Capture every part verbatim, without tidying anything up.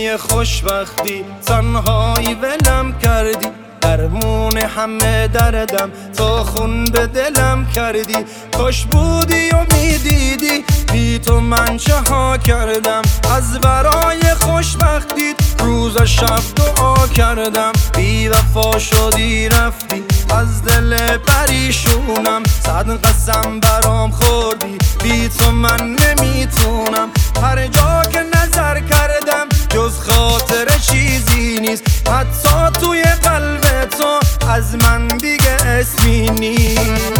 قصه خوشبختی تنهایی ولم کردی، درمون همه دردم تا خون به دلم کردی. کاش بودی و میدیدی بی تو من چه ها کردم، از برای خوشبختیت روز و شب دعا کردم. بی وفا شدی رفتی از دل پریشونم، صد قسم برام خوردی بی تو من نمیتونم. هر جا که نظر کردم جز خاطر چیزی نیست، حتی توی قلب تو از من دیگه اسمی نیست.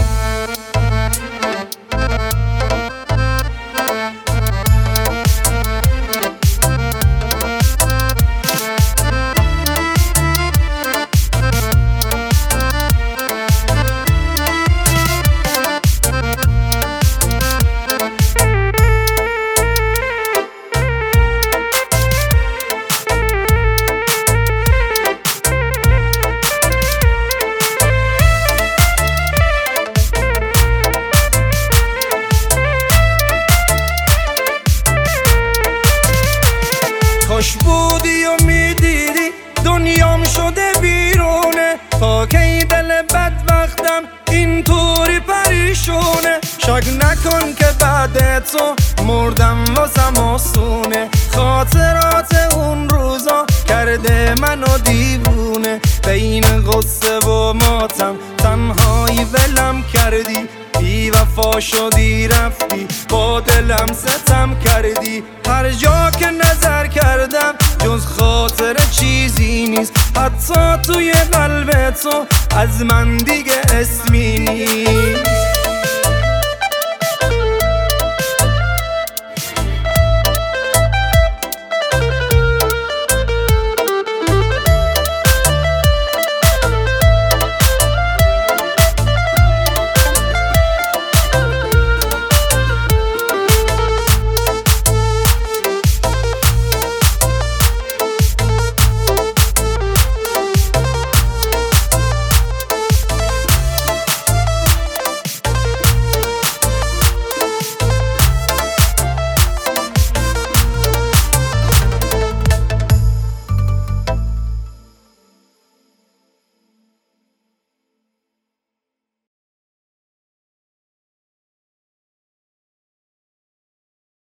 کاش بودی و میدیدی دنیام شده بیرونه، تا کی دل بدبختم اینطوری پریشونه. شک نکن که بعد تو مردم واسم آسونه، خاطرات اون روزا کرده منو دیوونه. بین غصه و ماتم تنهایی ولم کردی، بی وفا شدی رفتی با دلم ستم کردی. هر جا که نظر کردم جز خاطر چیزی نیست، حتی توی قلب تو از من دیگه اسمی نیست.